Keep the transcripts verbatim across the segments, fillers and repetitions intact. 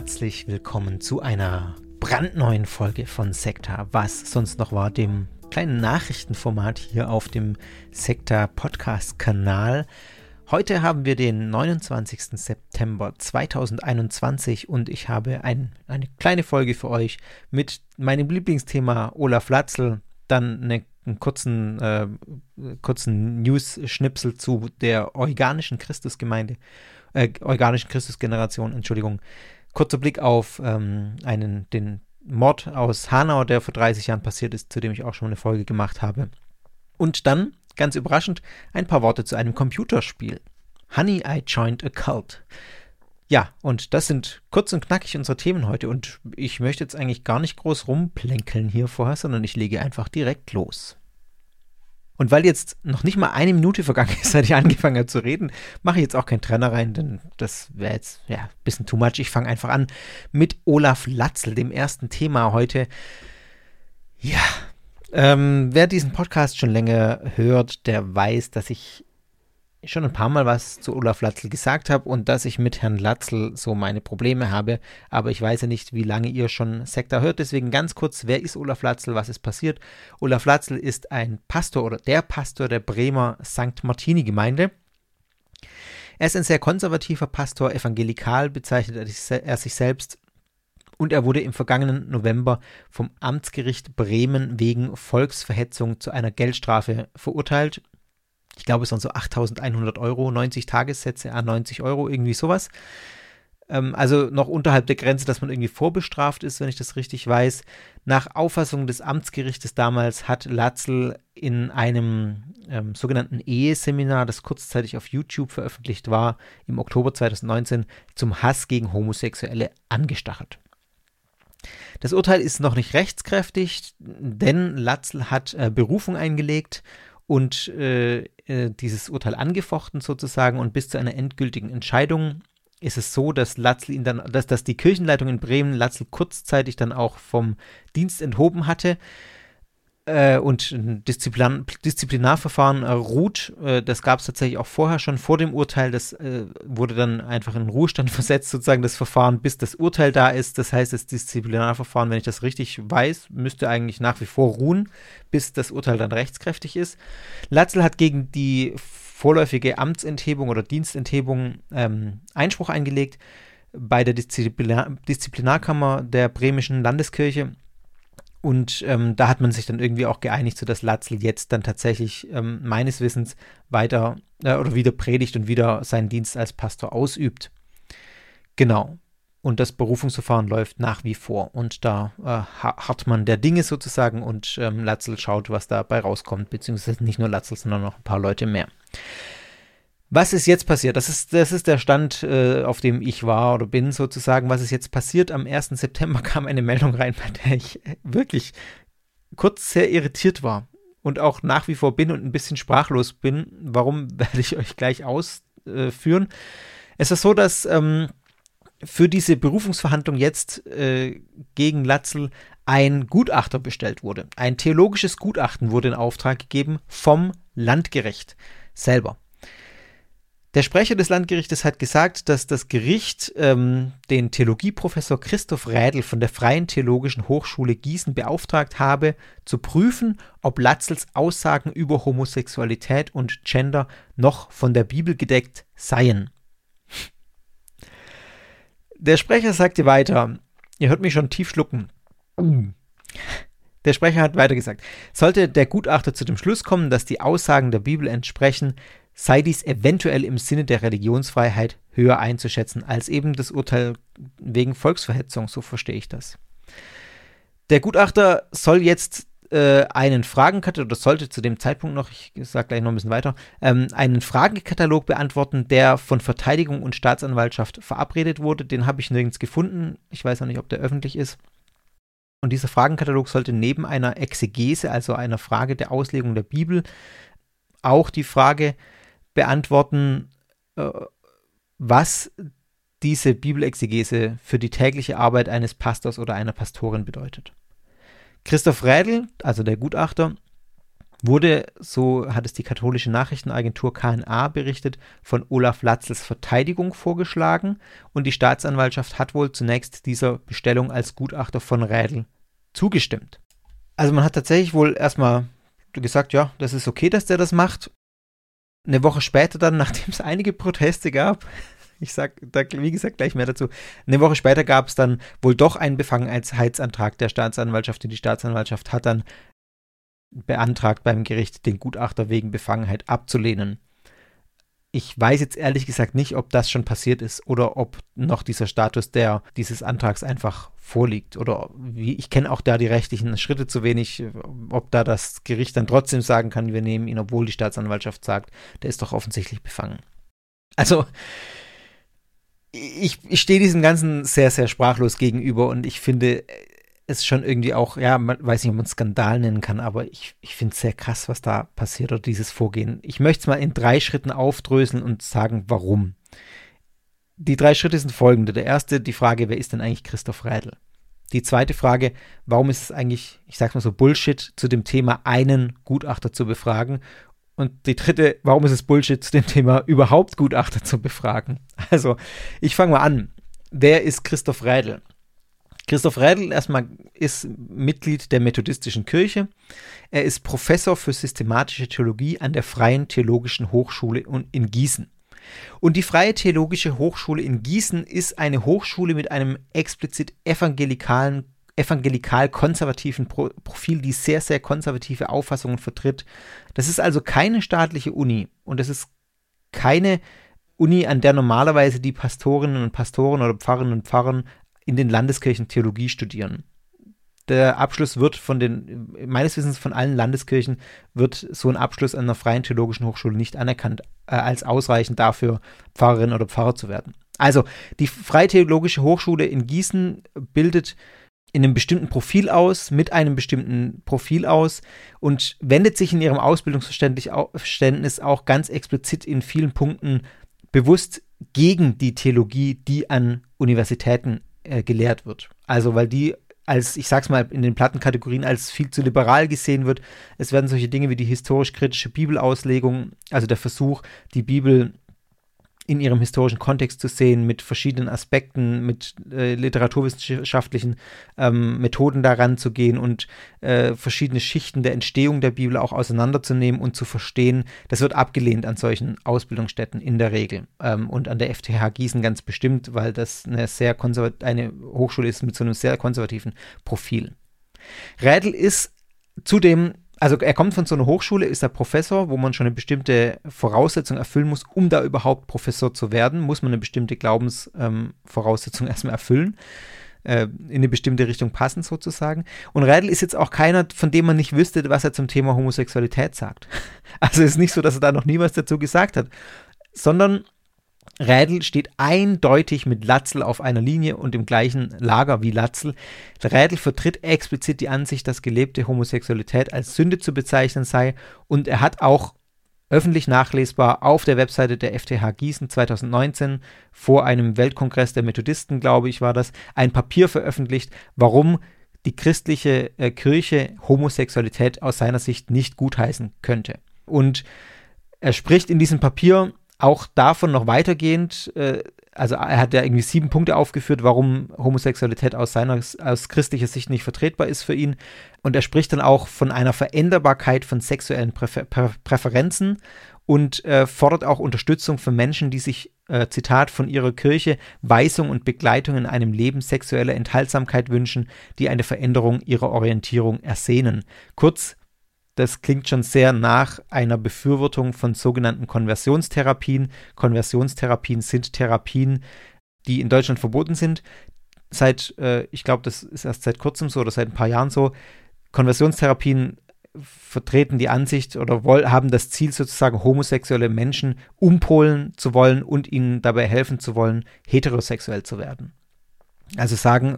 herzlich willkommen zu einer brandneuen Folge von Sekta, was sonst noch war, dem kleinen Nachrichtenformat hier auf dem Sekta Podcast-Kanal. Heute haben wir den neunundzwanzigsten September zweitausendeinundzwanzig und ich habe ein, eine kleine Folge für euch mit meinem Lieblingsthema Olaf Latzl, dann eine, einen kurzen, äh, kurzen News-Schnipsel zu der organischen Christusgemeinde, äh, organischen Christusgeneration, Entschuldigung. Kurzer Blick auf ähm, einen, den Mord aus Hanau, der vor dreißig Jahren passiert ist, zu dem ich auch schon eine Folge gemacht habe. Und dann, ganz überraschend, ein paar Worte zu einem Computerspiel. Honey, I Joined a Cult. Ja, und das sind kurz und knackig unsere Themen heute. Und ich möchte jetzt eigentlich gar nicht groß rumplänkeln hier vorher, sondern ich lege einfach direkt los. Und weil jetzt noch nicht mal eine Minute vergangen ist, seit ich angefangen habe zu reden, mache ich jetzt auch keinen Trenner rein, denn das wäre jetzt ja, ein bisschen too much. Ich fange einfach an mit Olaf Latzl, dem ersten Thema heute. Ja, ähm, wer diesen Podcast schon länger hört, der weiß, dass ich schon ein paar Mal was zu Olaf Latzl gesagt habe und dass ich mit Herrn Latzl so meine Probleme habe, aber ich weiß ja nicht, wie lange ihr schon Sekta hört, deswegen ganz kurz, wer ist Olaf Latzl, was ist passiert? Olaf Latzl ist ein Pastor oder der Pastor der Bremer Sankt Martini Gemeinde. Er ist ein sehr konservativer Pastor, evangelikal bezeichnet er sich selbst und er wurde im vergangenen November vom Amtsgericht Bremen wegen Volksverhetzung zu einer Geldstrafe verurteilt. Ich glaube, es waren so achttausendeinhundert Euro, neunzig Tagessätze, ah, neunzig Euro, irgendwie sowas. Ähm, also noch unterhalb der Grenze, dass man irgendwie vorbestraft ist, wenn ich das richtig weiß. Nach Auffassung des Amtsgerichtes damals hat Latzl in einem ähm, sogenannten Eheseminar, das kurzzeitig auf YouTube veröffentlicht war, im Oktober zweitausendneunzehn, zum Hass gegen Homosexuelle angestachelt. Das Urteil ist noch nicht rechtskräftig, denn Latzl hat äh, Berufung eingelegt und äh, äh, dieses Urteil angefochten sozusagen, und bis zu einer endgültigen Entscheidung ist es so, dass Latzl ihn dann, dass, dass die Kirchenleitung in Bremen Latzl kurzzeitig dann auch vom Dienst enthoben hatte äh, und ein Disziplin, Disziplinarverfahren äh, ruht. Äh, das gab es tatsächlich auch vorher schon, vor dem Urteil. Das äh, wurde dann einfach in den Ruhestand versetzt, sozusagen das Verfahren, bis das Urteil da ist. Das heißt, das Disziplinarverfahren, wenn ich das richtig weiß, müsste eigentlich nach wie vor ruhen, bis das Urteil dann rechtskräftig ist. Latzl hat gegen die vorläufige Amtsenthebung oder Dienstenthebung ähm, Einspruch eingelegt bei der Disziplinar- Disziplinarkammer der Bremischen Landeskirche. Und ähm, da hat man sich dann irgendwie auch geeinigt, sodass Latzl jetzt dann tatsächlich ähm, meines Wissens weiter äh, oder wieder predigt und wieder seinen Dienst als Pastor ausübt. Genau. Und das Berufungsverfahren läuft nach wie vor. Und da äh, harrt man der Dinge sozusagen und ähm, Latzl schaut, was dabei rauskommt. Beziehungsweise nicht nur Latzl, sondern noch ein paar Leute mehr. Was ist jetzt passiert? Das ist, das ist der Stand, äh, auf dem ich war oder bin sozusagen. Was ist jetzt passiert? Am ersten September kam eine Meldung rein, bei der ich wirklich kurz sehr irritiert war und auch nach wie vor bin und ein bisschen sprachlos bin. Warum, werde ich euch gleich ausführen. Es ist so, dass ähm, für diese Berufungsverhandlung jetzt äh, gegen Latzl ein Gutachter bestellt wurde. Ein theologisches Gutachten wurde in Auftrag gegeben vom Landgericht selber. Der Sprecher des Landgerichtes hat gesagt, dass das Gericht ähm, den Theologieprofessor Christoph Rädl von der Freien Theologischen Hochschule Gießen beauftragt habe, zu prüfen, ob Latzls Aussagen über Homosexualität und Gender noch von der Bibel gedeckt seien. Der Sprecher sagte weiter, ihr hört mich schon tief schlucken. Der Sprecher hat weiter gesagt, sollte der Gutachter zu dem Schluss kommen, dass die Aussagen der Bibel entsprechen, sei dies eventuell im Sinne der Religionsfreiheit höher einzuschätzen als eben das Urteil wegen Volksverhetzung, so verstehe ich das. Der Gutachter soll jetzt äh, einen Fragenkatalog, oder sollte zu dem Zeitpunkt noch, ich sage gleich noch ein bisschen weiter, ähm, einen Fragenkatalog beantworten, der von Verteidigung und Staatsanwaltschaft verabredet wurde. Den habe ich nirgends gefunden. Ich weiß auch nicht, ob der öffentlich ist. Und dieser Fragenkatalog sollte neben einer Exegese, also einer Frage der Auslegung der Bibel, auch die Frage beantworten, äh, was diese Bibelexegese für die tägliche Arbeit eines Pastors oder einer Pastorin bedeutet. Christoph Rädl, also der Gutachter, wurde, so hat es die katholische Nachrichtenagentur K N A berichtet, von Olaf Latzels Verteidigung vorgeschlagen und die Staatsanwaltschaft hat wohl zunächst dieser Bestellung als Gutachter von Rädel zugestimmt. Also man hat tatsächlich wohl erstmal gesagt, ja, das ist okay, dass der das macht. Eine Woche später dann, nachdem es einige Proteste gab, ich sag da wie gesagt gleich mehr dazu, eine Woche später gab es dann wohl doch einen Befangenheitsantrag der Staatsanwaltschaft und die Staatsanwaltschaft hat dann beantragt beim Gericht, den Gutachter wegen Befangenheit abzulehnen. Ich weiß jetzt ehrlich gesagt nicht, ob das schon passiert ist oder ob noch dieser Status der, dieses Antrags einfach vorliegt. Oder wie, ich kenne auch da die rechtlichen Schritte zu wenig, ob da das Gericht dann trotzdem sagen kann, wir nehmen ihn, obwohl die Staatsanwaltschaft sagt, der ist doch offensichtlich befangen. Also, ich, ich stehe diesem Ganzen sehr, sehr sprachlos gegenüber und ich finde es schon irgendwie auch, ja, man weiß nicht, ob man es Skandal nennen kann, aber ich, ich finde es sehr krass, was da passiert oder dieses Vorgehen. Ich möchte es mal in drei Schritten aufdröseln und sagen, warum. Die drei Schritte sind folgende. Der erste, die Frage, wer ist denn eigentlich Christoph Rädel? Die zweite Frage, warum ist es eigentlich, ich sage mal so, Bullshit, zu dem Thema einen Gutachter zu befragen? Und die dritte, warum ist es Bullshit, zu dem Thema überhaupt Gutachter zu befragen? Also, ich fange mal an. Wer ist Christoph Rädel? Christoph Rädel erstmal ist Mitglied der Methodistischen Kirche. Er ist Professor für systematische Theologie an der Freien Theologischen Hochschule in Gießen. Und die Freie Theologische Hochschule in Gießen ist eine Hochschule mit einem explizit evangelikalen, evangelikal-konservativen Profil, die sehr, sehr konservative Auffassungen vertritt. Das ist also keine staatliche Uni und das ist keine Uni, an der normalerweise die Pastorinnen und Pastoren oder Pfarrerinnen und Pfarrer in den Landeskirchen Theologie studieren. Der Abschluss wird von den, meines Wissens von allen Landeskirchen, wird so ein Abschluss an einer Freien Theologischen Hochschule nicht anerkannt äh, als ausreichend dafür, Pfarrerin oder Pfarrer zu werden. Also die Freie Theologische Hochschule in Gießen bildet in einem bestimmten Profil aus, mit einem bestimmten Profil aus und wendet sich in ihrem Ausbildungsverständnis auch ganz explizit in vielen Punkten bewusst gegen die Theologie, die an Universitäten äh, gelehrt wird. Also weil die als, ich sag's mal, in den Plattenkategorien als viel zu liberal gesehen wird. Es werden solche Dinge wie die historisch-kritische Bibelauslegung, also der Versuch, die Bibel in ihrem historischen Kontext zu sehen, mit verschiedenen Aspekten, mit äh, literaturwissenschaftlichen ähm, Methoden daran zu gehen und äh, verschiedene Schichten der Entstehung der Bibel auch auseinanderzunehmen und zu verstehen. Das wird abgelehnt an solchen Ausbildungsstätten in der Regel ähm, und an der F T H Gießen ganz bestimmt, weil das eine sehr konservat- eine Hochschule ist mit so einem sehr konservativen Profil. Rädel ist zudem Also er kommt von so einer Hochschule, ist er Professor, wo man schon eine bestimmte Voraussetzung erfüllen muss, um da überhaupt Professor zu werden, muss man eine bestimmte Glaubensvoraussetzung ähm, erstmal erfüllen, äh, in eine bestimmte Richtung passen sozusagen. Und Rädel ist jetzt auch keiner, von dem man nicht wüsste, was er zum Thema Homosexualität sagt. Also es ist nicht so, dass er da noch nie was dazu gesagt hat, sondern Rädel steht eindeutig mit Latzl auf einer Linie und im gleichen Lager wie Latzl. Rädel vertritt explizit die Ansicht, dass gelebte Homosexualität als Sünde zu bezeichnen sei und er hat auch öffentlich nachlesbar auf der Webseite der F T H Gießen zwanzig neunzehn vor einem Weltkongress der Methodisten, glaube ich, war das, ein Papier veröffentlicht, warum die christliche äh, Kirche Homosexualität aus seiner Sicht nicht gutheißen könnte. Und er spricht in diesem Papier auch davon noch weitergehend, äh, also er hat ja irgendwie sieben Punkte aufgeführt, warum Homosexualität aus seiner, aus christlicher Sicht nicht vertretbar ist für ihn. Und er spricht dann auch von einer Veränderbarkeit von sexuellen Präfer- Prä- Präferenzen und äh, fordert auch Unterstützung für Menschen, die sich, äh, Zitat, von ihrer Kirche Weisung und Begleitung in einem Leben sexueller Enthaltsamkeit wünschen, die eine Veränderung ihrer Orientierung ersehnen. Kurz, das klingt schon sehr nach einer Befürwortung von sogenannten Konversionstherapien. Konversionstherapien sind Therapien, die in Deutschland verboten sind. Seit, äh, ich glaube, das ist erst seit kurzem so oder seit ein paar Jahren so. Konversionstherapien vertreten die Ansicht oder woll, haben das Ziel, sozusagen homosexuelle Menschen umpolen zu wollen und ihnen dabei helfen zu wollen, heterosexuell zu werden. Also sagen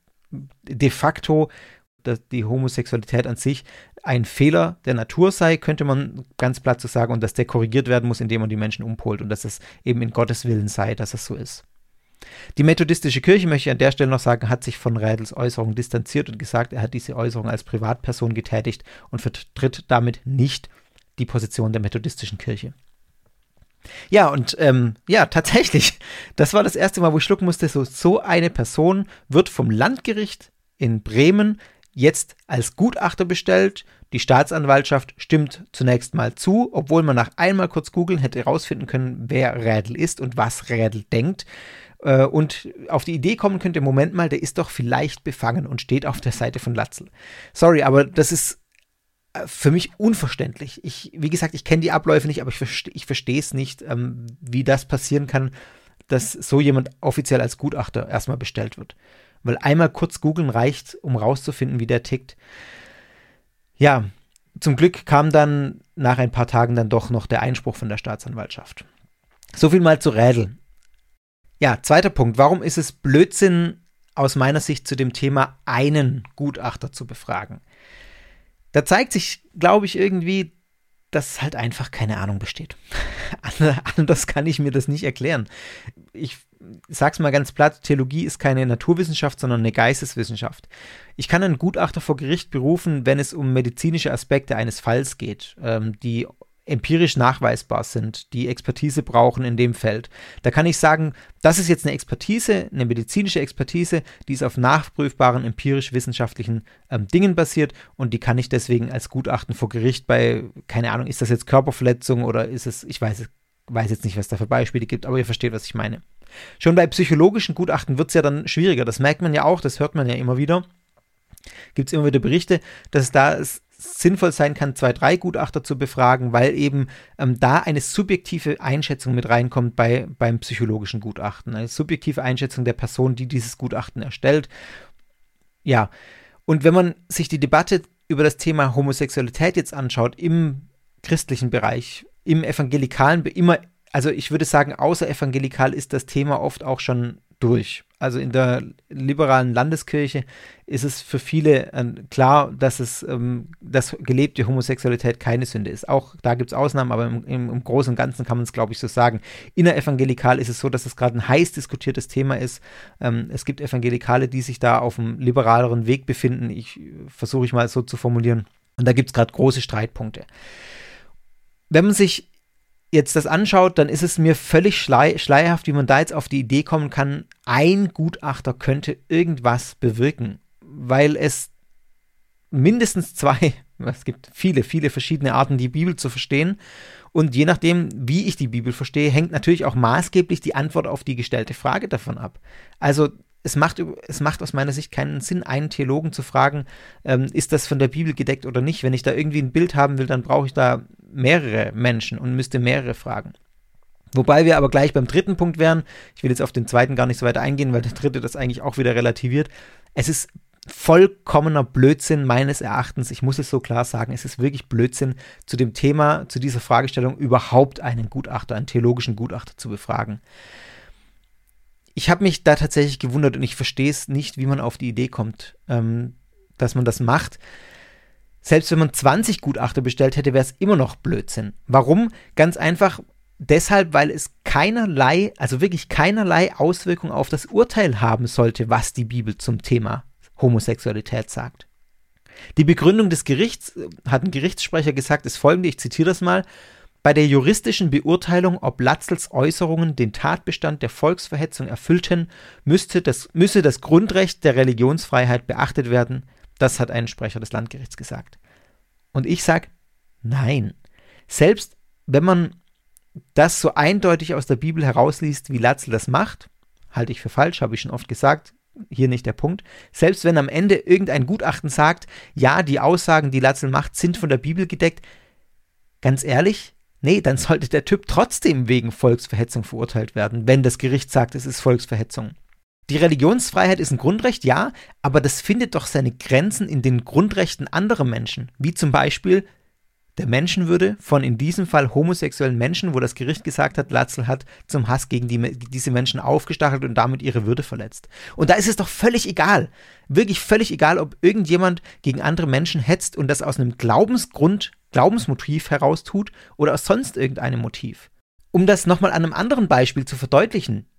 de facto, dass die Homosexualität an sich ein Fehler der Natur sei, könnte man ganz platt so sagen, und dass der korrigiert werden muss, indem man die Menschen umpolt und dass es eben in Gottes Willen sei, dass es so ist. Die methodistische Kirche, möchte ich an der Stelle noch sagen, hat sich von Rädels Äußerung distanziert und gesagt, er hat diese Äußerung als Privatperson getätigt und vertritt damit nicht die Position der methodistischen Kirche. Ja, und ähm, ja, tatsächlich, das war das erste Mal, wo ich schlucken musste, so, so eine Person wird vom Landgericht in Bremen jetzt als Gutachter bestellt. Die Staatsanwaltschaft stimmt zunächst mal zu, obwohl man nach einmal kurz googeln hätte herausfinden können, wer Rädel ist und was Rädel denkt. Äh, und auf die Idee kommen könnte, Moment mal, der ist doch vielleicht befangen und steht auf der Seite von Latzl. Sorry, aber das ist für mich unverständlich. Ich, wie gesagt, ich kenne die Abläufe nicht, aber ich, verste, ich verstehe es nicht, ähm, wie das passieren kann, dass so jemand offiziell als Gutachter erstmal bestellt wird. Weil einmal kurz googeln reicht, um rauszufinden, wie der tickt. Ja, zum Glück kam dann nach ein paar Tagen dann doch noch der Einspruch von der Staatsanwaltschaft. So viel mal zu Rädel. Ja, zweiter Punkt. Warum ist es Blödsinn, aus meiner Sicht zu dem Thema einen Gutachter zu befragen? Da zeigt sich, glaube ich, irgendwie, dass halt einfach keine Ahnung besteht. Anders kann ich mir das nicht erklären. Ich sag's mal ganz platt, Theologie ist keine Naturwissenschaft, sondern eine Geisteswissenschaft. Ich kann einen Gutachter vor Gericht berufen, wenn es um medizinische Aspekte eines Falls geht, ähm, die empirisch nachweisbar sind, die Expertise brauchen in dem Feld. Da kann ich sagen, das ist jetzt eine Expertise, eine medizinische Expertise, die ist auf nachprüfbaren, empirisch-wissenschaftlichen ähm, Dingen basiert und die kann ich deswegen als Gutachten vor Gericht bei, keine Ahnung, ist das jetzt Körperverletzung oder ist es, ich weiß, weiß jetzt nicht, was da für Beispiele gibt, aber ihr versteht, was ich meine. Schon bei psychologischen Gutachten wird es ja dann schwieriger, das merkt man ja auch, das hört man ja immer wieder. Gibt es immer wieder Berichte, dass es da ist, sinnvoll sein kann, zwei, drei Gutachter zu befragen, weil eben ähm, da eine subjektive Einschätzung mit reinkommt bei, beim psychologischen Gutachten. Eine subjektive Einschätzung der Person, die dieses Gutachten erstellt. Ja, und wenn man sich die Debatte über das Thema Homosexualität jetzt anschaut, im christlichen Bereich, im evangelikalen, immer, also ich würde sagen, außer evangelikal ist das Thema oft auch schon durch. Also in der liberalen Landeskirche ist es für viele äh, klar, dass es ähm, dass gelebte Homosexualität keine Sünde ist. Auch da gibt es Ausnahmen, aber im, im, im Großen und Ganzen kann man es, glaube ich, so sagen. Innerevangelikal ist es so, dass es gerade ein heiß diskutiertes Thema ist. Ähm, es gibt Evangelikale, die sich da auf einem liberaleren Weg befinden. Ich versuche ich mal so zu formulieren. Und da gibt es gerade große Streitpunkte. Wenn man sich jetzt das anschaut, dann ist es mir völlig schlei- schleierhaft, wie man da jetzt auf die Idee kommen kann, ein Gutachter könnte irgendwas bewirken, weil es mindestens zwei, es gibt viele, viele verschiedene Arten, die Bibel zu verstehen und je nachdem, wie ich die Bibel verstehe, hängt natürlich auch maßgeblich die Antwort auf die gestellte Frage davon ab. Also es macht, es macht aus meiner Sicht keinen Sinn, einen Theologen zu fragen, ähm, ist das von der Bibel gedeckt oder nicht. Wenn ich da irgendwie ein Bild haben will, dann brauche ich da mehrere Menschen und müsste mehrere fragen. Wobei wir aber gleich beim dritten Punkt wären. Ich will jetzt auf den zweiten gar nicht so weit eingehen, weil der dritte das eigentlich auch wieder relativiert. Es ist vollkommener Blödsinn meines Erachtens, ich muss es so klar sagen, es ist wirklich Blödsinn, zu dem Thema, zu dieser Fragestellung überhaupt einen Gutachter, einen theologischen Gutachter zu befragen. Ich habe mich da tatsächlich gewundert und ich verstehe es nicht, wie man auf die Idee kommt, ähm, dass man das macht. Selbst wenn man zwanzig Gutachter bestellt hätte, wäre es immer noch Blödsinn. Warum? Ganz einfach deshalb, weil es keinerlei, also wirklich keinerlei Auswirkung auf das Urteil haben sollte, was die Bibel zum Thema Homosexualität sagt. Die Begründung des Gerichts, hat ein Gerichtssprecher gesagt, ist folgende, ich zitiere das mal: Bei der juristischen Beurteilung, ob Latzls Äußerungen den Tatbestand der Volksverhetzung erfüllten, müsste das, müsse das Grundrecht der Religionsfreiheit beachtet werden. Das hat ein Sprecher des Landgerichts gesagt. Und ich sage, nein. Selbst wenn man das so eindeutig aus der Bibel herausliest, wie Latzl das macht, halte ich für falsch, habe ich schon oft gesagt, hier nicht der Punkt. Selbst wenn am Ende irgendein Gutachten sagt, ja, die Aussagen, die Latzl macht, sind von der Bibel gedeckt, ganz ehrlich, nee, dann sollte der Typ trotzdem wegen Volksverhetzung verurteilt werden, wenn das Gericht sagt, es ist Volksverhetzung. Die Religionsfreiheit ist ein Grundrecht, ja, aber das findet doch seine Grenzen in den Grundrechten anderer Menschen, wie zum Beispiel der Menschenwürde von in diesem Fall homosexuellen Menschen, wo das Gericht gesagt hat, Latzl hat zum Hass gegen die, diese Menschen aufgestachelt und damit ihre Würde verletzt. Und da ist es doch völlig egal, wirklich völlig egal, ob irgendjemand gegen andere Menschen hetzt und das aus einem Glaubensgrund, Glaubensmotiv heraus tut oder aus sonst irgendeinem Motiv. Um das nochmal an einem anderen Beispiel zu verdeutlichen: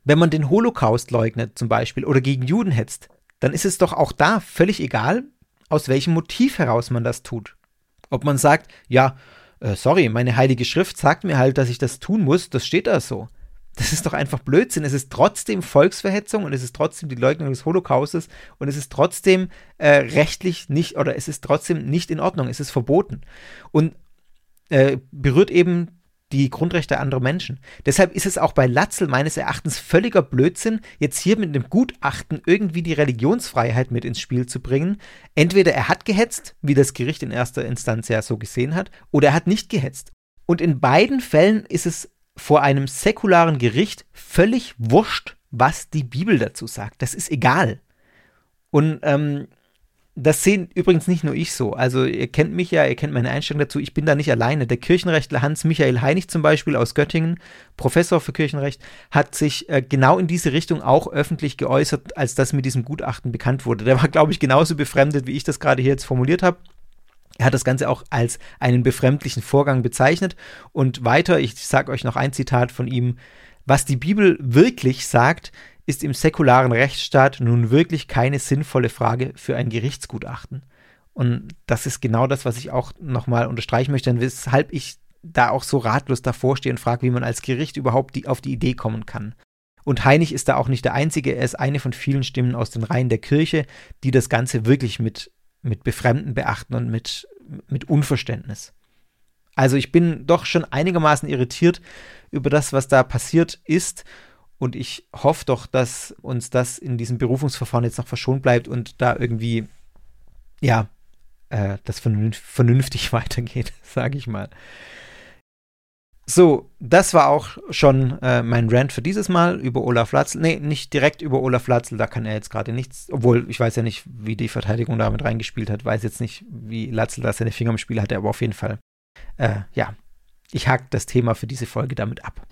Wenn man den Holocaust leugnet zum Beispiel oder gegen Juden hetzt, dann ist es doch auch da völlig egal, aus welchem Motiv heraus man das tut. Ob man sagt, ja, äh, sorry, meine heilige Schrift sagt mir halt, dass ich das tun muss, das steht da so. Das ist doch einfach Blödsinn. Es ist trotzdem Volksverhetzung und es ist trotzdem die Leugnung des Holocaustes und es ist trotzdem äh, rechtlich nicht, oder es ist trotzdem nicht in Ordnung, es ist verboten und äh, berührt eben die Grundrechte anderer Menschen. Deshalb ist es auch bei Latzel meines Erachtens völliger Blödsinn, jetzt hier mit einem Gutachten irgendwie die Religionsfreiheit mit ins Spiel zu bringen. Entweder er hat gehetzt, wie das Gericht in erster Instanz ja so gesehen hat, oder er hat nicht gehetzt. Und in beiden Fällen ist es vor einem säkularen Gericht völlig wurscht, was die Bibel dazu sagt. Das ist egal. Und ähm, das sehen übrigens nicht nur ich so. Also ihr kennt mich ja, ihr kennt meine Einstellung dazu. Ich bin da nicht alleine. Der Kirchenrechtler Hans-Michael Heinig zum Beispiel aus Göttingen, Professor für Kirchenrecht, hat sich äh, genau in diese Richtung auch öffentlich geäußert, als das mit diesem Gutachten bekannt wurde. Der war, glaube ich, genauso befremdet, wie ich das gerade hier jetzt formuliert habe. Er hat das Ganze auch als einen befremdlichen Vorgang bezeichnet. Und weiter, ich sage euch noch ein Zitat von ihm: Was die Bibel wirklich sagt, ist im säkularen Rechtsstaat nun wirklich keine sinnvolle Frage für ein Gerichtsgutachten. Und das ist genau das, was ich auch nochmal unterstreichen möchte, und weshalb ich da auch so ratlos davor stehe und frage, wie man als Gericht überhaupt die, auf die Idee kommen kann. Und Heinig ist da auch nicht der Einzige, er ist eine von vielen Stimmen aus den Reihen der Kirche, die das Ganze wirklich mit, mit Befremden beachten und mit, mit Unverständnis. Also ich bin doch schon einigermaßen irritiert über das, was da passiert ist. Und ich hoffe doch, dass uns das in diesem Berufungsverfahren jetzt noch verschont bleibt und da irgendwie, ja, äh, das vernünf- vernünftig weitergeht, sage ich mal. So, das war auch schon äh, mein Rant für dieses Mal über Olaf Latzel. Nee, nicht direkt über Olaf Latzel, da kann er jetzt gerade nichts, obwohl ich weiß ja nicht, wie die Verteidigung damit reingespielt hat, weiß jetzt nicht, wie Latzel da seine Finger im Spiel hatte, aber auf jeden Fall, äh, ja, ich hake das Thema für diese Folge damit ab.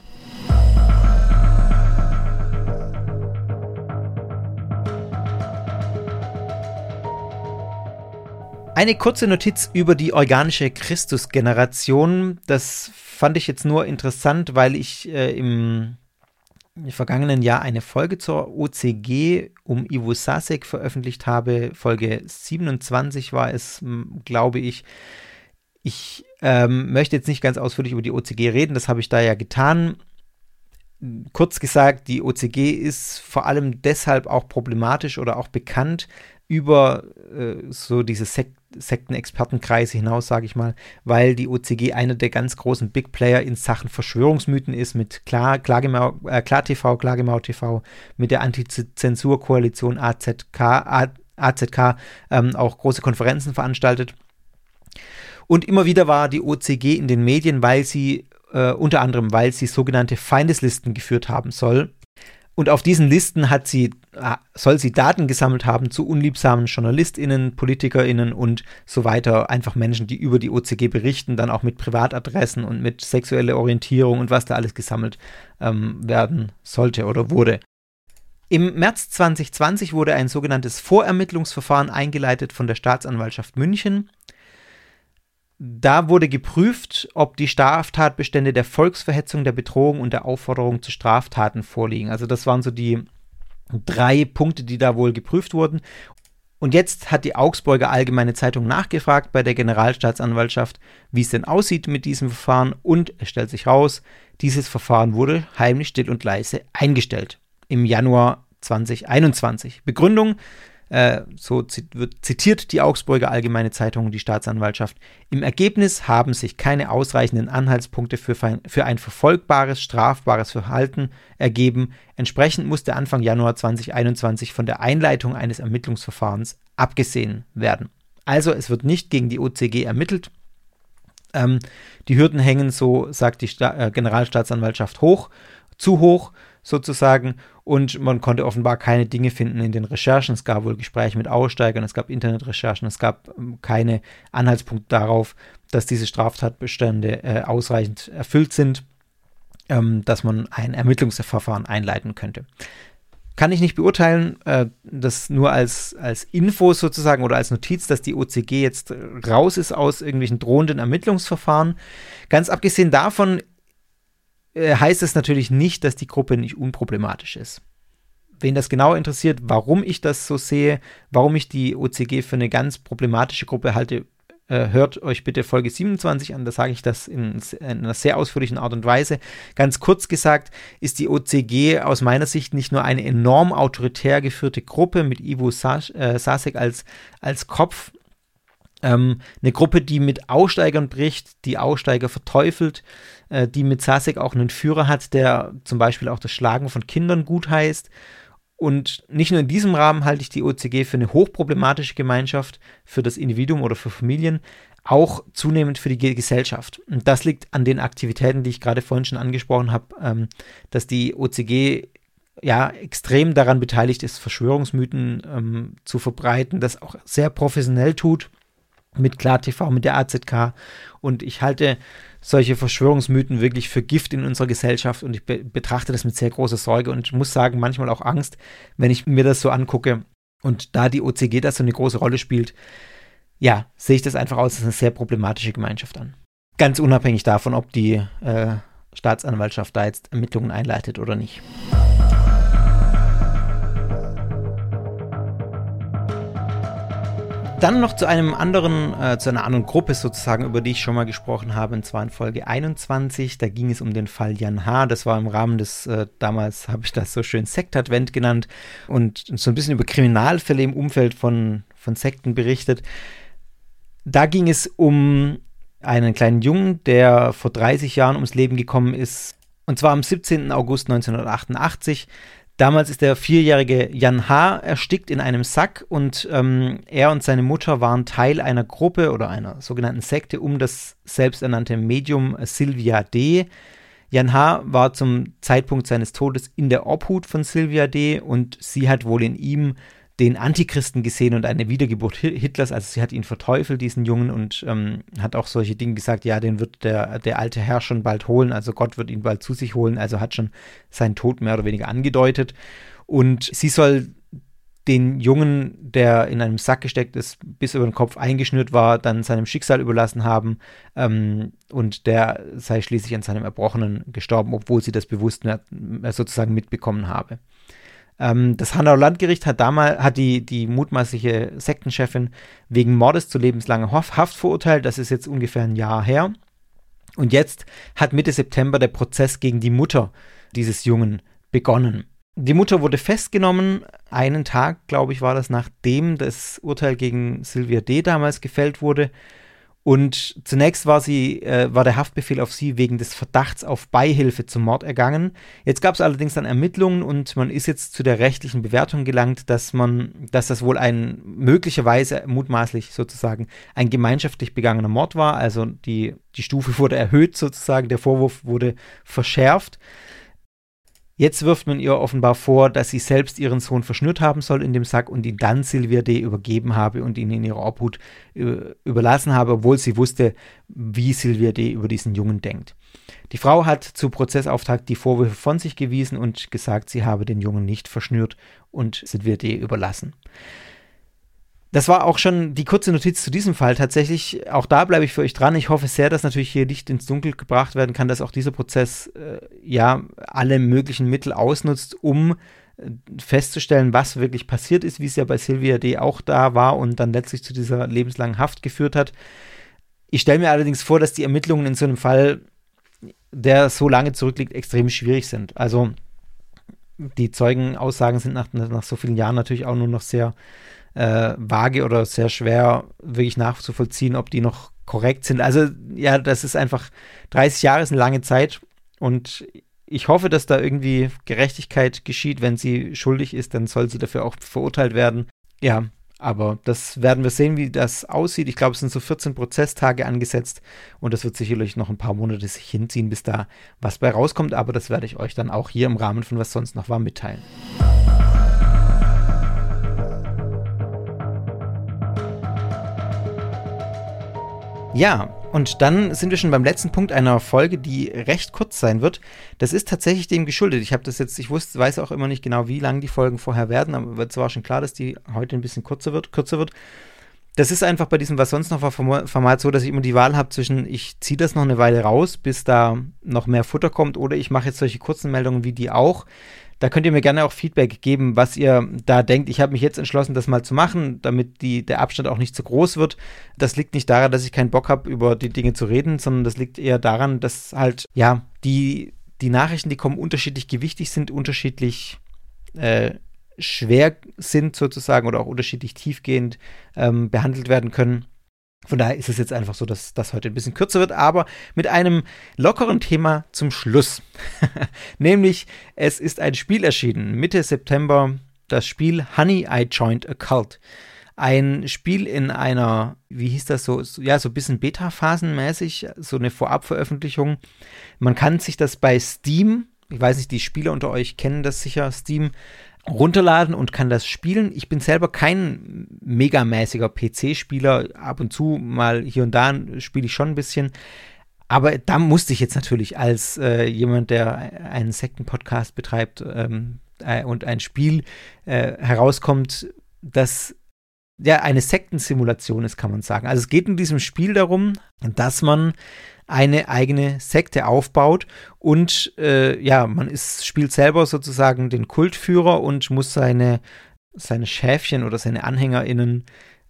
Eine kurze Notiz über die organische Christusgeneration. Das fand ich jetzt nur interessant, weil ich äh, im vergangenen Jahr eine Folge zur O C G um Ivo Sasek veröffentlicht habe. Folge siebenundzwanzig war es, glaube ich. Ich ähm, möchte jetzt nicht ganz ausführlich über die O C G reden, das habe ich da ja getan. Kurz gesagt, die O C G ist vor allem deshalb auch problematisch oder auch bekannt über äh, so diese Sek- Sektenexpertenkreise hinaus, sage ich mal, weil die O C G einer der ganz großen Big Player in Sachen Verschwörungsmythen ist, mit Klar, Klagemau, äh, KlarTV, Klagemau T V, mit der Anti-Zensur-Koalition A Z K, A, A Z K ähm, auch große Konferenzen veranstaltet. Und immer wieder war die O C G in den Medien, weil sie, äh, unter anderem, weil sie sogenannte Feindeslisten geführt haben soll. Und auf diesen Listen hat sie, soll sie Daten gesammelt haben zu unliebsamen JournalistInnen, PolitikerInnen und so weiter. Einfach Menschen, die über die O C G berichten, dann auch mit Privatadressen und mit sexueller Orientierung und was da alles gesammelt ähm, werden sollte oder wurde. Im März zwanzig zwanzig wurde ein sogenanntes Vorermittlungsverfahren eingeleitet von der Staatsanwaltschaft München. Da wurde geprüft, ob die Straftatbestände der Volksverhetzung, der Bedrohung und der Aufforderung zu Straftaten vorliegen. Also das waren so die drei Punkte, die da wohl geprüft wurden. Und jetzt hat die Augsburger Allgemeine Zeitung nachgefragt bei der Generalstaatsanwaltschaft, wie es denn aussieht mit diesem Verfahren. Und es stellt sich raus, dieses Verfahren wurde heimlich, still und leise eingestellt im Januar zwanzig einundzwanzig. Begründung: Äh, so zit- wird zitiert die Augsburger Allgemeine Zeitung die Staatsanwaltschaft: Im Ergebnis haben sich keine ausreichenden Anhaltspunkte für, fein, für ein verfolgbares, strafbares Verhalten ergeben. Entsprechend musste Anfang Januar zwanzig einundzwanzig von der Einleitung eines Ermittlungsverfahrens abgesehen werden. Also es wird nicht gegen die O C G ermittelt. Ähm, die Hürden hängen, so sagt die Sta- äh, Generalstaatsanwaltschaft, hoch, zu hoch sozusagen, und man konnte offenbar keine Dinge finden in den Recherchen. Es gab wohl Gespräche mit Aussteigern, es gab Internetrecherchen, es gab ähm, keine Anhaltspunkte darauf, dass diese Straftatbestände äh, ausreichend erfüllt sind, ähm, dass man ein Ermittlungsverfahren einleiten könnte. Kann ich nicht beurteilen, äh, das nur als, als Info sozusagen oder als Notiz, dass die O C G jetzt raus ist aus irgendwelchen drohenden Ermittlungsverfahren. Ganz abgesehen davon äh, heißt es natürlich nicht, dass die Gruppe nicht unproblematisch ist. Wen das genau interessiert, warum ich das so sehe, warum ich die O C G für eine ganz problematische Gruppe halte, äh, hört euch bitte Folge siebenundzwanzig an, da sage ich das in, in einer sehr ausführlichen Art und Weise. Ganz kurz gesagt ist die O C G aus meiner Sicht nicht nur eine enorm autoritär geführte Gruppe mit Ivo Sas- äh, Sasek als, als Kopf, ähm, eine Gruppe, die mit Aussteigern bricht, die Aussteiger verteufelt, äh, die mit Sasek auch einen Führer hat, der zum Beispiel auch das Schlagen von Kindern gutheißt. Und nicht nur in diesem Rahmen halte ich die O C G für eine hochproblematische Gemeinschaft, für das Individuum oder für Familien, auch zunehmend für die Gesellschaft. Und das liegt an den Aktivitäten, die ich gerade vorhin schon angesprochen habe, ähm, dass die O C G ja extrem daran beteiligt ist, Verschwörungsmythen ähm, zu verbreiten, das auch sehr professionell tut, mit KlarTV, mit der A Z K. Und ich halte solche Verschwörungsmythen wirklich für Gift in unserer Gesellschaft und ich be- betrachte das mit sehr großer Sorge und muss sagen, manchmal auch Angst, wenn ich mir das so angucke. Und da die O C G da so eine große Rolle spielt, ja, sehe ich das einfach als eine sehr problematische Gemeinschaft an. Ganz unabhängig davon, ob die äh, Staatsanwaltschaft da jetzt Ermittlungen einleitet oder nicht. Dann noch zu einem anderen, äh, zu einer anderen Gruppe sozusagen, über die ich schon mal gesprochen habe, und zwar in Folge einundzwanzig. Da ging es um den Fall Jan H. Das war im Rahmen des, äh, damals habe ich das so schön Sektadvent genannt und so ein bisschen über Kriminalfälle im Umfeld von, von Sekten berichtet. Da ging es um einen kleinen Jungen, der vor dreißig Jahren ums Leben gekommen ist, und zwar am siebzehnten August neunzehnhundertachtundachtzig. Damals ist der vierjährige Jan H. erstickt in einem Sack und ähm, er und seine Mutter waren Teil einer Gruppe oder einer sogenannten Sekte um das selbsternannte Medium Sylvia D. Jan H. war zum Zeitpunkt seines Todes in der Obhut von Sylvia D. und sie hat wohl in ihm den Antichristen gesehen und eine Wiedergeburt Hitlers, also sie hat ihn verteufelt, diesen Jungen, und ähm, hat auch solche Dinge gesagt, ja, den wird der, der alte Herr schon bald holen, also Gott wird ihn bald zu sich holen, also hat schon seinen Tod mehr oder weniger angedeutet. Und sie soll den Jungen, der in einem Sack gesteckt ist, bis über den Kopf eingeschnürt war, dann seinem Schicksal überlassen haben, ähm, und der sei schließlich an seinem Erbrochenen gestorben, obwohl sie das bewusst mehr, mehr sozusagen mitbekommen habe. Das Hanauer Landgericht hat damals hat die, die mutmaßliche Sektenchefin wegen Mordes zu lebenslanger Haft verurteilt. Das ist jetzt ungefähr ein Jahr her. Und jetzt hat Mitte September der Prozess gegen die Mutter dieses Jungen begonnen. Die Mutter wurde festgenommen, einen Tag, glaube ich, war das, nachdem das Urteil gegen Sylvia D. damals gefällt wurde. Und zunächst war sie, äh, war der Haftbefehl auf sie wegen des Verdachts auf Beihilfe zum Mord ergangen. Jetzt gab es allerdings dann Ermittlungen und man ist jetzt zu der rechtlichen Bewertung gelangt, dass man, dass das wohl ein möglicherweise mutmaßlich sozusagen ein gemeinschaftlich begangener Mord war. Also die, die Stufe wurde erhöht sozusagen, der Vorwurf wurde verschärft. Jetzt wirft man ihr offenbar vor, dass sie selbst ihren Sohn verschnürt haben soll in dem Sack und ihn dann Sylvia D. übergeben habe und ihn in ihrer Obhut äh, überlassen habe, obwohl sie wusste, wie Sylvia D. über diesen Jungen denkt. Die Frau hat zu Prozessauftakt die Vorwürfe von sich gewiesen und gesagt, sie habe den Jungen nicht verschnürt und Sylvia D. überlassen. Das war auch schon die kurze Notiz zu diesem Fall. Tatsächlich, auch da bleibe ich für euch dran. Ich hoffe sehr, dass natürlich hier Licht ins Dunkel gebracht werden kann, dass auch dieser Prozess äh, ja alle möglichen Mittel ausnutzt, um äh, festzustellen, was wirklich passiert ist, wie es ja bei Sylvia D. auch da war und dann letztlich zu dieser lebenslangen Haft geführt hat. Ich stelle mir allerdings vor, dass die Ermittlungen in so einem Fall, der so lange zurückliegt, extrem schwierig sind. Also die Zeugenaussagen sind nach, nach so vielen Jahren natürlich auch nur noch sehr Äh, vage oder sehr schwer wirklich nachzuvollziehen, ob die noch korrekt sind. Also ja, das ist einfach, dreißig Jahre ist eine lange Zeit und ich hoffe, dass da irgendwie Gerechtigkeit geschieht. Wenn sie schuldig ist, dann soll sie dafür auch verurteilt werden. Ja, aber das werden wir sehen, wie das aussieht. Ich glaube, es sind so vierzehn Prozesstage angesetzt und das wird sicherlich noch ein paar Monate sich hinziehen, bis da was bei rauskommt, aber das werde ich euch dann auch hier im Rahmen von Was sonst noch war mitteilen. Ja, und dann sind wir schon beim letzten Punkt einer Folge, die recht kurz sein wird. Das ist tatsächlich dem geschuldet. Ich habe das jetzt, ich wusste, weiß auch immer nicht genau, wie lang die Folgen vorher werden, aber es war schon klar, dass die heute ein bisschen kürzer wird, kürzer wird. das ist einfach bei diesem Was sonst noch war Format so, dass ich immer die Wahl habe zwischen, ich ziehe das noch eine Weile raus, bis da noch mehr Futter kommt, oder ich mache jetzt solche kurzen Meldungen wie die auch. Da könnt ihr mir gerne auch Feedback geben, was ihr da denkt. Ich habe mich jetzt entschlossen, das mal zu machen, damit die, der Abstand auch nicht zu groß wird. Das liegt nicht daran, dass ich keinen Bock habe, über die Dinge zu reden, sondern das liegt eher daran, dass halt, ja, die, die Nachrichten, die kommen, unterschiedlich gewichtig sind, unterschiedlich äh, schwer sind sozusagen oder auch unterschiedlich tiefgehend ähm, behandelt werden können. Von daher ist es jetzt einfach so, dass das heute ein bisschen kürzer wird, aber mit einem lockeren Thema zum Schluss. Nämlich, es ist ein Spiel erschienen, Mitte September, das Spiel Honey, I Joined a Cult. Ein Spiel in einer, wie hieß das so, ja, so ein bisschen Beta-Phasenmäßig, so eine Vorabveröffentlichung. Man kann sich das bei Steam, ich weiß nicht, die Spieler unter euch kennen das sicher, Steam, runterladen und kann das spielen. Ich bin selber kein megamäßiger P C-Spieler. Ab und zu mal hier und da spiele ich schon ein bisschen. Aber da musste ich jetzt natürlich als äh, jemand, der einen Sekten-Podcast betreibt ähm, äh, und ein Spiel äh, herauskommt, das ja eine Sektensimulation ist, kann man sagen. Also es geht in diesem Spiel darum, dass man eine eigene Sekte aufbaut und äh, ja, man ist, spielt selber sozusagen den Kultführer und muss seine, seine Schäfchen oder seine AnhängerInnen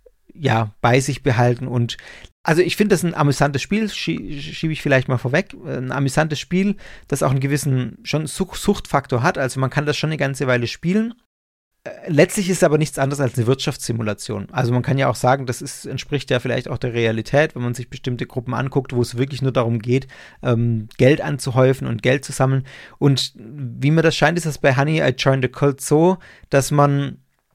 ja bei sich behalten. Und also ich finde das ein amüsantes Spiel, schie- schiebe ich vielleicht mal vorweg, ein amüsantes Spiel, das auch einen gewissen schon Such- Suchtfaktor hat, also man kann das schon eine ganze Weile spielen. Letztlich ist es aber nichts anderes als eine Wirtschaftssimulation. Also man kann ja auch sagen, das ist, entspricht ja vielleicht auch der Realität, wenn man sich bestimmte Gruppen anguckt, wo es wirklich nur darum geht, ähm, Geld anzuhäufen und Geld zu sammeln. Und wie mir das scheint, ist das bei Honey, I Joined a Cult so, dass man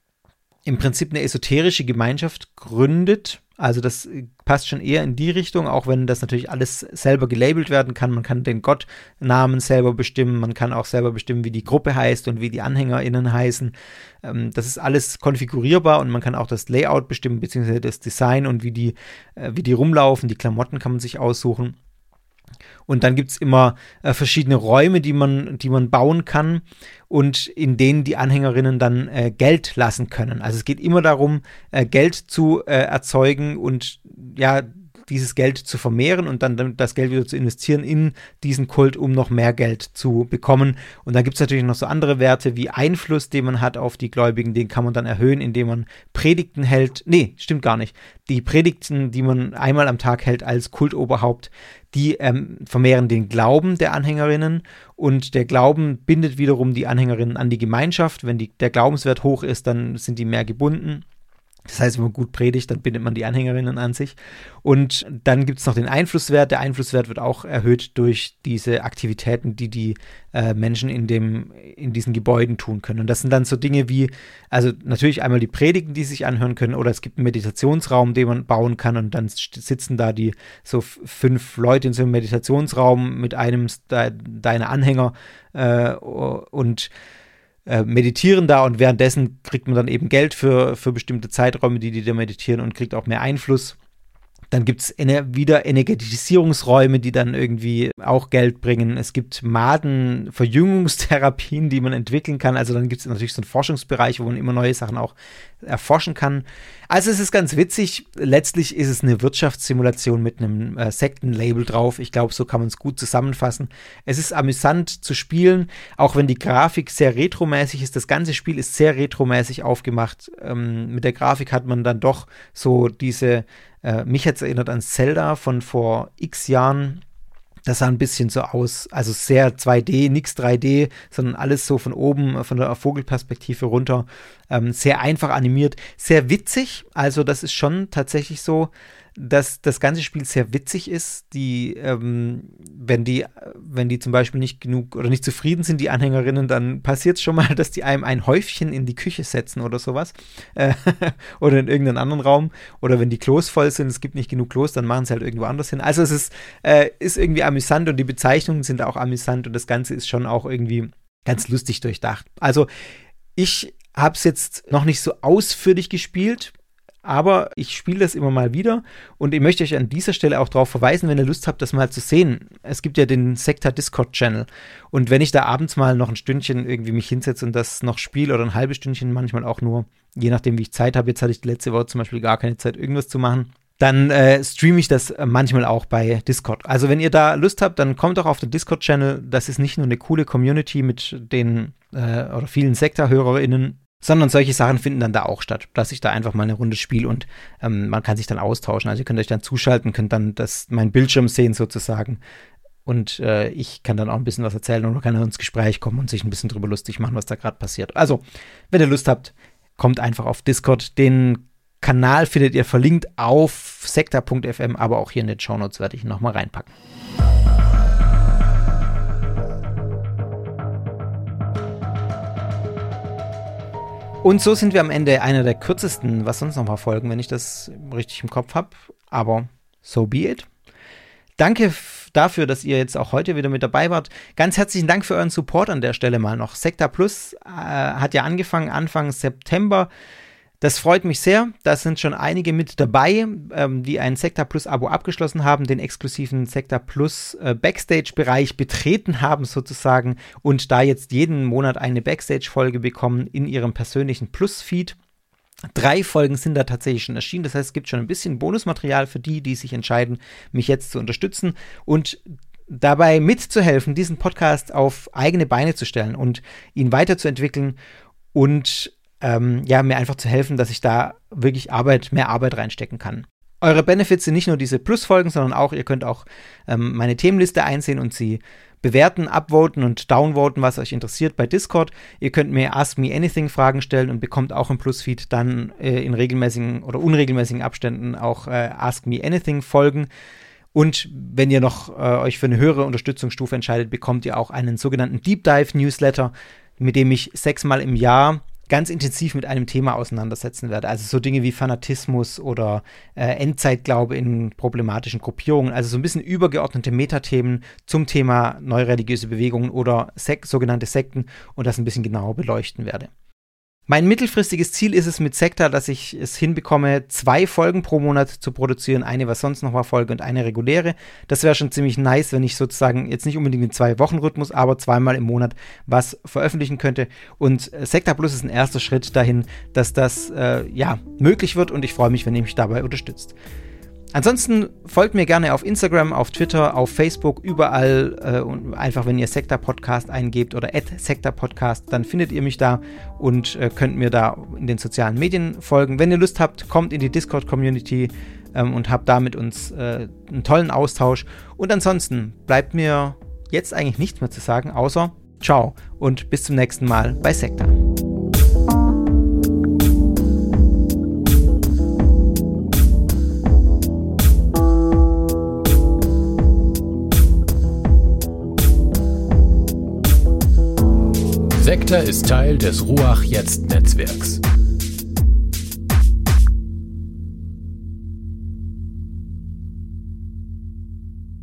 im Prinzip eine esoterische Gemeinschaft gründet. Also das passt schon eher in die Richtung, auch wenn das natürlich alles selber gelabelt werden kann. Man kann den Gottnamen selber bestimmen, man kann auch selber bestimmen, wie die Gruppe heißt und wie die AnhängerInnen heißen. Ähm, das ist alles konfigurierbar und man kann auch das Layout bestimmen, beziehungsweise das Design und wie die, äh, wie die rumlaufen. Die Klamotten kann man sich aussuchen. Und dann gibt es immer äh, verschiedene Räume, die man, die man bauen kann und in denen die Anhängerinnen dann äh, Geld lassen können. Also es geht immer darum, äh, Geld zu äh, erzeugen und ja, dieses Geld zu vermehren und dann das Geld wieder zu investieren in diesen Kult, um noch mehr Geld zu bekommen. Und da gibt es natürlich noch so andere Werte wie Einfluss, den man hat auf die Gläubigen, den kann man dann erhöhen, indem man Predigten hält. Nee, stimmt gar nicht. Die Predigten, die man einmal am Tag hält als Kultoberhaupt, die ähm, vermehren den Glauben der Anhängerinnen und der Glauben bindet wiederum die Anhängerinnen an die Gemeinschaft. Wenn die, der Glaubenswert hoch ist, dann sind die mehr gebunden. Das heißt, wenn man gut predigt, dann bindet man die Anhängerinnen an sich. Und dann gibt es noch den Einflusswert. Der Einflusswert wird auch erhöht durch diese Aktivitäten, die die äh, Menschen in, dem, in diesen Gebäuden tun können. Und das sind dann so Dinge wie, also natürlich einmal die Predigten, die sich anhören können, oder es gibt einen Meditationsraum, den man bauen kann und dann sitzen da die so fünf Leute in so einem Meditationsraum mit einem de, deiner Anhänger äh, und meditieren da und währenddessen kriegt man dann eben Geld für, für bestimmte Zeiträume, die die da meditieren und kriegt auch mehr Einfluss. Dann gibt es ener- wieder Energetisierungsräume, die dann irgendwie auch Geld bringen. Es gibt Maden-Verjüngungstherapien, die man entwickeln kann. Also dann gibt es natürlich so einen Forschungsbereich, wo man immer neue Sachen auch erforschen kann. Also es ist ganz witzig. Letztlich ist es eine Wirtschaftssimulation mit einem äh, Sektenlabel drauf. Ich glaube, so kann man es gut zusammenfassen. Es ist amüsant zu spielen, auch wenn die Grafik sehr retromäßig ist. Das ganze Spiel ist sehr retromäßig aufgemacht. Ähm, mit der Grafik hat man dann doch so diese Äh, mich hat es erinnert an Zelda von vor x Jahren. Das sah ein bisschen so aus, also sehr zwei D, nix drei D, sondern alles so von oben, von der Vogelperspektive runter. Ähm, sehr einfach animiert, sehr witzig. Also das ist schon tatsächlich so, dass das ganze Spiel sehr witzig ist. Die, ähm, wenn die, wenn die zum Beispiel nicht genug oder nicht zufrieden sind, die Anhängerinnen, dann passiert es schon mal, dass die einem ein Häufchen in die Küche setzen oder sowas. Äh, oder in irgendeinen anderen Raum. Oder wenn die Klos voll sind, es gibt nicht genug Klos, dann machen sie halt irgendwo anders hin. Also es ist, äh, ist irgendwie amüsant und die Bezeichnungen sind auch amüsant und das Ganze ist schon auch irgendwie ganz lustig durchdacht. Also ich habe es jetzt noch nicht so ausführlich gespielt, aber ich spiele das immer mal wieder und ich möchte euch an dieser Stelle auch darauf verweisen, wenn ihr Lust habt, das mal zu sehen. Es gibt ja den Sektor Discord-Channel und wenn ich da abends mal noch ein Stündchen irgendwie mich hinsetze und das noch spiele oder ein halbes Stündchen, manchmal auch nur, je nachdem wie ich Zeit habe, jetzt hatte ich die letzte Woche zum Beispiel gar keine Zeit, irgendwas zu machen, dann äh, streame ich das manchmal auch bei Discord. Also wenn ihr da Lust habt, dann kommt auch auf den Discord-Channel. Das ist nicht nur eine coole Community mit den äh, oder vielen Sektor-HörerInnen, sondern solche Sachen finden dann da auch statt, dass ich da einfach mal eine Runde spiele und ähm, man kann sich dann austauschen. Also ihr könnt euch dann zuschalten, könnt dann das, meinen Bildschirm sehen sozusagen und äh, ich kann dann auch ein bisschen was erzählen und man kann dann ins Gespräch kommen und sich ein bisschen drüber lustig machen, was da gerade passiert. Also, wenn ihr Lust habt, kommt einfach auf Discord. Den Kanal findet ihr verlinkt auf sektor punkt f m, aber auch hier in den Shownotes werde ich ihn nochmal reinpacken. Und so sind wir am Ende einer der kürzesten, was sonst noch mal folgen, wenn ich das richtig im Kopf habe. Aber so be it. Danke f- dafür, dass ihr jetzt auch heute wieder mit dabei wart. Ganz herzlichen Dank für euren Support an der Stelle mal noch. Sektor Plus äh, hat ja angefangen Anfang September. Das freut mich sehr. Da sind schon einige mit dabei, ähm, die ein Sektor Plus Abo abgeschlossen haben, den exklusiven Sektor Plus äh, Backstage-Bereich betreten haben sozusagen und da jetzt jeden Monat eine Backstage-Folge bekommen in ihrem persönlichen Plus-Feed. Drei Folgen sind da tatsächlich schon erschienen. Das heißt, es gibt schon ein bisschen Bonusmaterial für die, die sich entscheiden, mich jetzt zu unterstützen und dabei mitzuhelfen, diesen Podcast auf eigene Beine zu stellen und ihn weiterzuentwickeln und Ähm, ja, mir einfach zu helfen, dass ich da wirklich Arbeit, mehr Arbeit reinstecken kann. Eure Benefits sind nicht nur diese Plus-Folgen, sondern auch, ihr könnt auch ähm, meine Themenliste einsehen und sie bewerten, upvoten und downvoten, was euch interessiert bei Discord. Ihr könnt mir Ask Me Anything Fragen stellen und bekommt auch im Plus-Feed dann äh, in regelmäßigen oder unregelmäßigen Abständen auch äh, Ask Me Anything Folgen. Und wenn ihr noch äh, euch für eine höhere Unterstützungsstufe entscheidet, bekommt ihr auch einen sogenannten Deep Dive Newsletter, mit dem ich sechsmal im Jahr ganz intensiv mit einem Thema auseinandersetzen werde. Also so Dinge wie Fanatismus oder äh, Endzeitglaube in problematischen Gruppierungen. Also so ein bisschen übergeordnete Metathemen zum Thema neureligiöse Bewegungen oder Sek- sogenannte Sekten und das ein bisschen genauer beleuchten werde. Mein mittelfristiges Ziel ist es mit Sektor, dass ich es hinbekomme, zwei Folgen pro Monat zu produzieren, eine was sonst noch war Folge und eine reguläre. Das wäre schon ziemlich nice, wenn ich sozusagen jetzt nicht unbedingt in zwei Wochen Rhythmus, aber zweimal im Monat was veröffentlichen könnte. Und Sektor Plus ist ein erster Schritt dahin, dass das äh, ja möglich wird und ich freue mich, wenn ihr mich dabei unterstützt. Ansonsten folgt mir gerne auf Instagram, auf Twitter, auf Facebook, überall äh, und einfach, wenn ihr Sektor Podcast eingebt oder at Sektor Podcast, dann findet ihr mich da und äh, könnt mir da in den sozialen Medien folgen. Wenn ihr Lust habt, kommt in die Discord-Community ähm, und habt da mit uns äh, einen tollen Austausch. Und ansonsten bleibt mir jetzt eigentlich nichts mehr zu sagen, außer ciao und bis zum nächsten Mal bei Sektor. Sektor ist Teil des Ruach Jetzt Netzwerks.